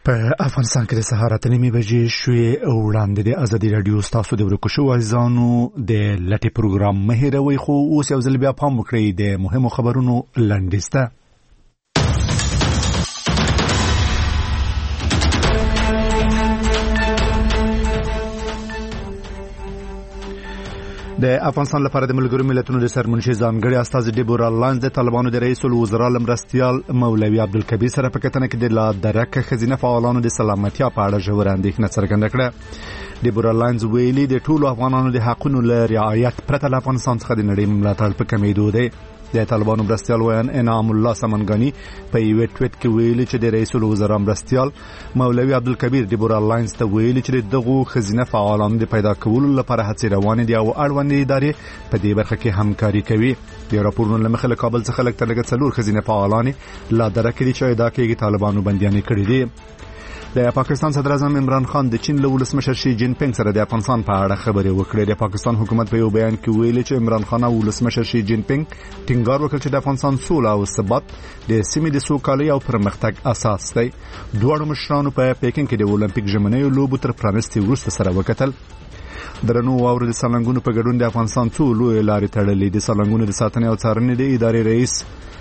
په افغانستان کې د سهار 8:30 بجې شوې وړاندې د ازادي رادیو ستاسو د ورکو شو عزیزانو د لټي پروګرام مهیروي خو اوس یو ځل بیا پام وکړئ د مهمو خبرونو لنډیسته. د افغانستان لپاره د ملګرو ملتونو د سرمنشي ځانګړي استازي ډیبورا لاینز د طالبانو د رئیس الوزرا مرستیال مولوي عبدالکبیر سره په کتنه کې د لا درک خزینه فعالانو د سلامتیا په اړه ژور اندېښنه څرګنده کړه. ډیبورا لاینز ویلي د ټولو افغانانو د حقونو له رعایت پرته له افغانستان څخه د نړۍ ملاتړ په کمیدو دی. د طالبانو مرستیال ویان انعام الله سمنګانی په یو ټویټ کې ویلي چې د رئیس الوزرا مرستیال مولوي عبدالکبیر ډیبورا لاینز ته ویلي چې دغه خزینه فعالانو د پیدا کولو لپاره هڅې روانې دي او اړوند ادارې په دې برخه کې همکاري کوي. د راپورونو لمخې له کابل څخه لږ تر لږه 4 خزینه فعالان لا درکې دي چې ادعا کوي طالبانو بنديانې کړې دي. د پاکستان صدر اعظم عمران خان د چین له ولسمشر شي جین پینګ سره د افغانستان په اړه خبرې وکړې. د پاکستان حکومت په یو بیان کې ویلي چې عمران خان او ولسمشر شي جین پینګ ټینګار وکړ چې د افغانستان سوله او ثبات د سیمې د سوکالۍ او پرمختګ اساس دی. دواړو مشرانو په پیکینګ کې د اولمپیک ژمنیو لوبو تر پرانستي وروسته سره وکتل. درنو واورو د سالنګونو په ګډون د افغانستان څو لوی لارې تړلې. د سالنګونو د ساتنې او څارنې د ادارې رئیس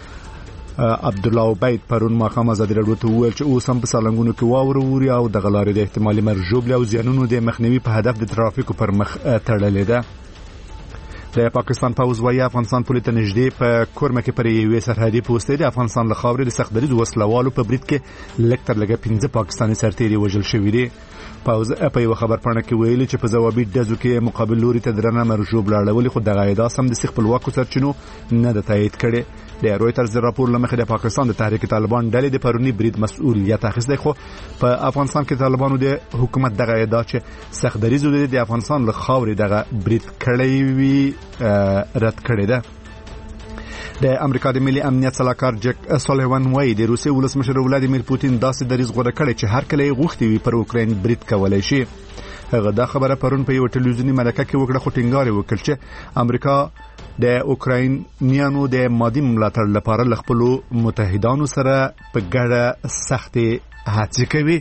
عبد الله عبید پرون ماخام ازادي رادیو ته وویل چې اوس هم په سالنګونو کې واوره ووري او د غلارې د احتمالي مرجوب او زیانونو د مخنیوي په هدف د ترافیکو پر مخ تړلې ده. د پاکستان پوځ وايي افغانستان پولیس ته نږدې په کورمه کې پر یوې سرحدي پوسټې د افغانستان له خاورې د سختدریز وسلوالو په برید کې لږ تر لږه 15 پاکستاني سرتیري وژل شوي دي. پوځ په یو خبر پاڼه کې ویلي چې په ځوابي ډزو کې مقابل لوري ته درنه مرجوب لاړولې خو دغه ادعا سم د خپلواکو سرچینو نه د تایید کړي. د رويټرز راپور لمخې د پاکستان د تحریک طالبان ډلې د پرونی برید مسؤلیت اخیستی خو په افغانستان کې طالبانو د حکومت دغه ادعا چې سختدریز د افغانستان له خاورې دغه برید کړی وی رد کړی ده. د امریکا د ملي امنیت صلاحکار جک سولیوان وايي د روسي ولسمشر ولادیمیر پوتین داسې دریځ غوړه کړی چې هر کله یې غوښتي وي پر اوکراین برید کولای شي. هغه دا خبره پرون په یو ټلویزیونی مرکه کې وکړه خو ټینګار وکړ چې امریکا د اوکراینیانو د مادي ملاتړ لپاره له خپل متحدانو سره په ګډه سختې هڅې کوي.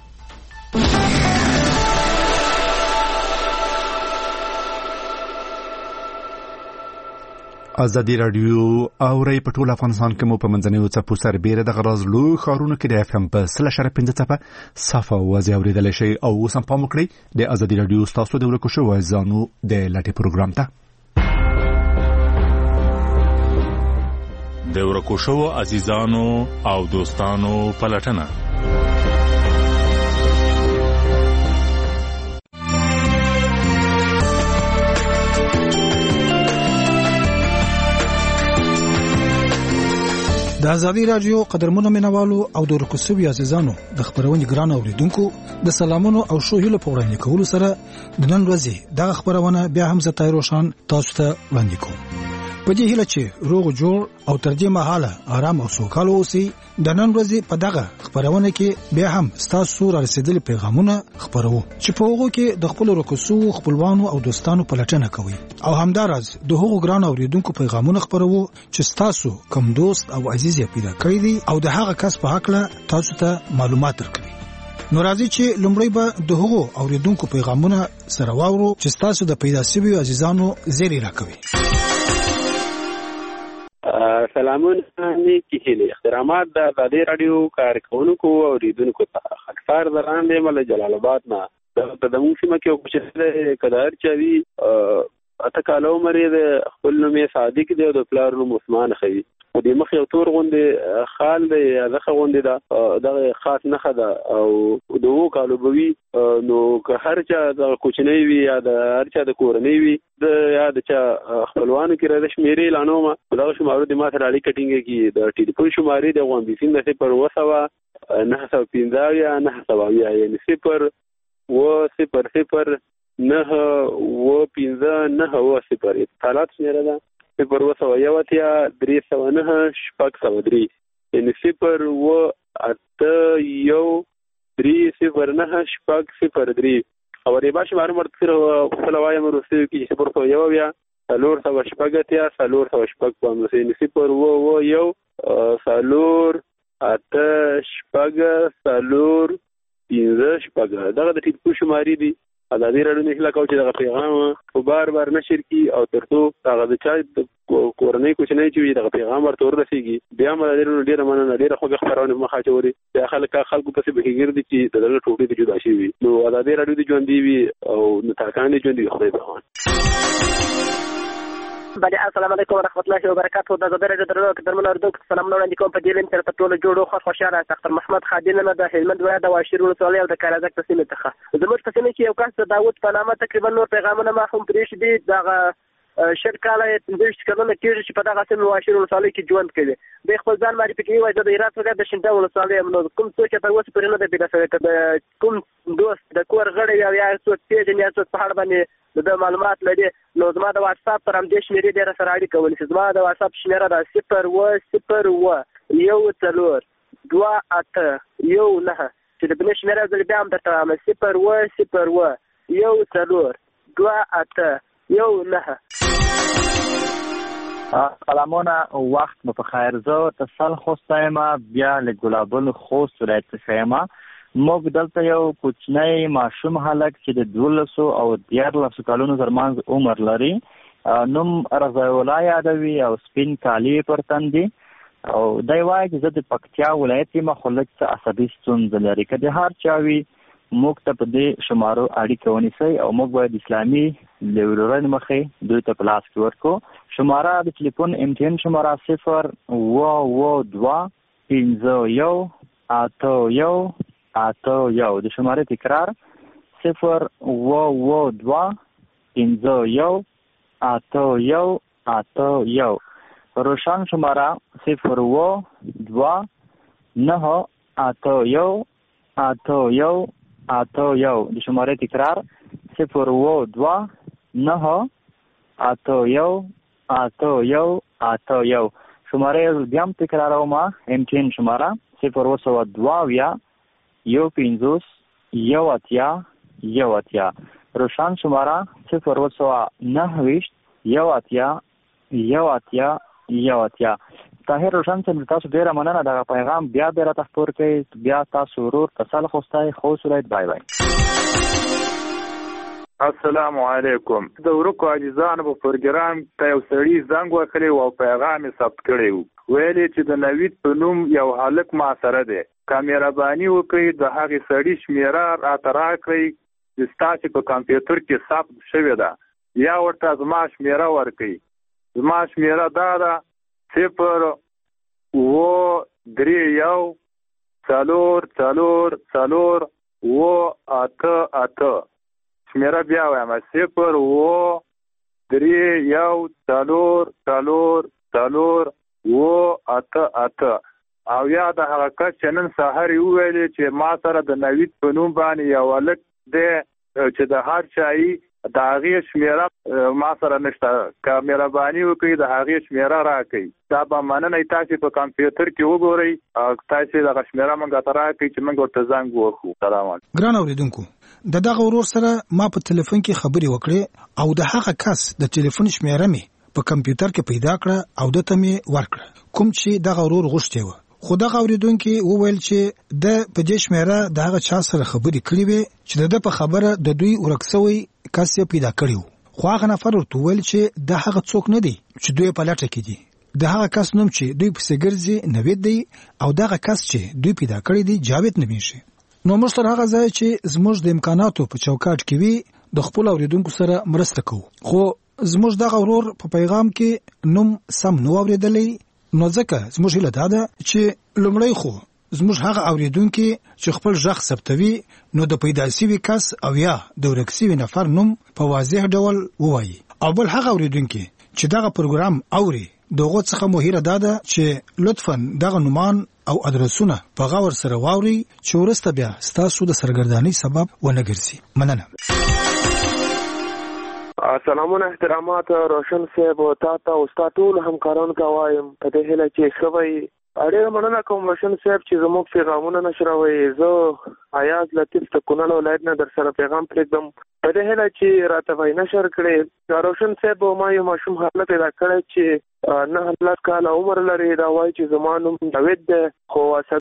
ازادي رادیو اوري په ټول افغانستان کې مو په منځنیو څپو سربېره د غراز لوی ښارونو کې د اف ام په 0.5 څپه صفه وځي اوریدل شي او اوس هم پام وکړئ د ازادي رادیو تاسو د ورکو شو ځانو د لټي پروګرام ته د ورکو شو عزیزانو او دوستانو پلټنه. د ازادي رادیو قدرمنو مینوالو او د ورکوسوي عزیزانو د خبرونې ګران اوریدونکو د سلامونو او شو هیلو په وړاندې کولو سره د نن ورځې د خبرونه بیا هم زه طاهر روشن تاسو ته وړاندې کوم. په دې هیله چې روغ جوړ او تر دې مهاله آرام او سوکاله اوسئ. د نن ورځې په دغه خبرونه کې بیا هم ستاسو را رسیدلي پیغامونه خبرو چې په هغه کې د خپل ورکوسو خپلوانو او دوستانو پلټنه کوي او همدارز د هغو ګران اوریدونکو پیغامونه خبرو چې ستاسو کوم دوست او عزیز یې پیدا کړی دي او د هغه کس په حق له تاسو ته معلومات درکوي. نو راځي چې لومړی به د هغو اوریدونکو پیغامونه سره واورو چې تاسو د پیدا شوي عزیزانو زیری راکوي. سلامونه نیکی هیلې احترامات د ازادي رادیو کارکونکو او اوریدونکو ته خاصار دراندې مل جلال آباد نه د دمو سیمه کې کوم چې کدار چوي اته کالو مری د خپل نوم صادق دی او د پلار نوم عثمان خوي او د مخ یو تور غوندې خال دی دغه غوندې دا دغه خاص نه خدا او دوه کالو بوي نو که هر چا د کوچنی وي یا د هر چا د کورنۍ وي د یا د چا خپلوانو کې راځي شمیرې لانو ما دا شمارو د ما سره اړیکه ټینګه کی د ټلیفون شمارې د غوندې سین د پر وسوا 915 یا 970 یعنی 0 و 00 9 و 15 9 و 0 حالات شمیره ده پر وسوا یو تیا 309 شپږ 3 یعنی 0 و 8 یو 309 شپږ 03 او ری باشه مار مرتر خپل وایم روسي کې صبر تو یو بیا سالور سو شپږتیا سالور سو شپږ په مسې نسی پر و یو سالور اته شپږ سالور لګ دغه د ټلیفون شمارې دي ازادي راډیو نه هله کوي چې دغه پیغام په بار نشر کی او ترڅو هغه د چا کورنۍ کوچنۍ چې دغه پیغام ورته ورسیږي بیا موږ ډیره مننه ډیره خو خبرونه مخه چوري د خلکو پسې بهګردي چې د دغه ټوټې د جدا شي وي نو ازادي راډیو د ژوند دی وي او نتاکان ژوند دی خو به بله السلام علیکم ورحمت الله وبرکاته د ازادي راډیو درمل اردو سلام نو وړاندې کوم په دې لین تر ټولو جوړو خوشاله ډاکټر محمد خادم نه د هلمند ولایت د واشیر ولسوالۍ او د کارازک تحصیل څخه زموږ په سیمه کې یو کس د داوود په نامه تقریبا نور پیغامونه ما هم پرېښي دي دغه شل کاله 15 کلونه کېږي چې په دغه سیمه واشیر ولسوالۍ کې ژوند کوي د خپل ځان معرفي کوي وایي د هرات ولایت د شینډه ولسوالۍ نو کوم څوک تر اوسه پورې نه دی پیدا شوی د کوم دوست د کور غړی یا څوک پیژني یا څوک په اړه باندې د معلومات لري نو زما د واتس اپ پر همدې شمیرې ډېره سره اړیکه ونیسي زما د واتس اپ شمیره ده 010128119 چې د بلې شمیره زه بیا هم درته وایم 010128119 سلامونه وخت مو په خیر زه اتصال خوستایم بیا له ګلابل خوست ولایت څخه یم موږ دلته یو کوچنی ماشوم هلک چې د 12 او 14 کلونو ترمنځ عمر لري نوم رضا الله یادوي او سپین کالی پر تن دي او دی وایي چې زه د پکتیا ولایت یم خو لږ څه عصبي ستونزه لري که د هر چا وي موږ ته په دې شمارو اړیکه ونیسئ او موږ باید اسلامي لیورن مخې دوی ته په لاس کې ورکړو شماره د ټلیفون امتحان شماره 0225181 د شماره تکرار 0225181 روشن شماره 0229181 د شماره تکرار 0229181 شماره بیا هم تکراروم امتحان شماره 0221518 روشن شماره 0901818 طاهر روشن صاحب تاسو ډیره مننه دغه پیغام بیا راته خپور کړئ بیا تاسو ورور تسل خوستای خو سورایت بای بای السلام علیکم د ورکو عزیزانو په پروګرام ته یو سړي زنګ وکړی او پیغام یې ثبت کړی ویلي چې د نوید په نوم یو هلک ما سره دی کامیراباني وکړي د هغې سړي شمیره راته راکړئ چې ستاسې په کمپیوټر کې ثبت شوې ده یا ورته زما شمیره ورکړئ زما شمیره دا ده 0-3-1-4-4-4-8 شمیره بیا وایم 0-3-1-4-4-4-8 او یا د هغه کس چې نن سهار یې وویلې چې ما سره د نوید په نوم باندې یو هلک دی چې د هر چایي د هغې شمیره ما سره نشته که مهرباني وکړئ د هغې شمیره راکړئ دا به مننه تاسې په کمپیوټر کې وګورئ او تاسې دغه شمیره موږ ته راکړئ چې موږ ورته زنګ ووهو سلام علیکم ګران اورېدونکو د دغه ورور سره ما په تلیفون کې خبرې وکړې او د هغه کس د تلیفون شمیره مې په کمپیوټر کې پیدا کړه او دته مې ورکړه کوم چې دغه ورور غوښتی و خو دغه اورېدونکي وویل چې د په دې شمیره د هغه چا سره خبرې کړې وې چې د په خبره د دوی ورک شوی کس یې پیدا کړی و خو هغه نفر ورته وویل چې د هغه څوک نه دی چې دوی په لټه کې دي د هغه کس نوم چې دوی پسې ګرځي نوید دی او دغه کس چې دوی پیدا کړی دی جاوید نومیږي نو موږ تر هغه ځای چې زموږ د امکاناتو په چوکاټ کې وي د خپل اوریدونکو سره مرسته کوو خو زموږ دغه ورور په پیغام کې نوم سم نو اوریدلی نو ځکه زموږ هیله دا ده چې لومړی خو زموږ هغه اوریدونکي چې خپل ژغ ثبتوي نو د پیدا شوي کس او یا د ورک شوي نفر نوم په واضح ډول ووایي او بل هغه اوریدونکي چې دغه پروګرام اوري دغه څخه مو هیله ده چې لطفاً دغه نومان او ادرسونه په غور سره واوري چې ورسته بیا ستاسو د سرګردانۍ سبب ونه ګرځي مننه سلامونه احترامات روشن صاحب او تاسو او ټول همکارانو ته وایم په دې هیله چې خوي اړه مننه کوم روشن صاحب چې زموږ پیغامونه نشروي زه آیاز لطیف ته کونړ ولایت نه در سره پیغام پرېږدم په دې هیله چې راته وای نشر کړي روشن صاحب ما یو ماشوم حالت پیدا کړی چې نه 10 کال عمر لري دا وایي چې زمانو نوید خو